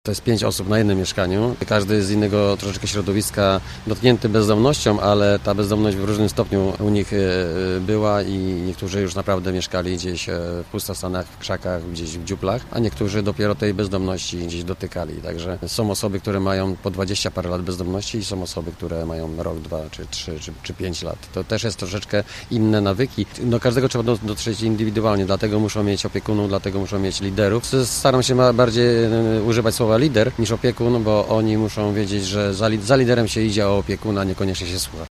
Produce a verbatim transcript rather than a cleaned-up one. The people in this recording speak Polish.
To jest pięć osób na jednym mieszkaniu. Każdy z innego troszeczkę środowiska dotknięty bezdomnością, ale ta bezdomność w różnym stopniu u nich była i niektórzy już naprawdę mieszkali gdzieś w pustostanach, w krzakach, gdzieś w dziuplach, a niektórzy dopiero tej bezdomności gdzieś dotykali. Także są osoby, które mają po dwadzieścia parę lat bezdomności i są osoby, które mają rok, dwa, czy trzy, czy, czy pięć lat. To też jest troszeczkę inne nawyki. Do każdego trzeba dotrzeć indywidualnie, dlatego muszą mieć opiekunów, dlatego muszą mieć liderów. Staram się bardziej używać słowa lider niż opiekun, bo oni muszą wiedzieć, że za, za liderem się idzie, a opiekuna niekoniecznie się słucha.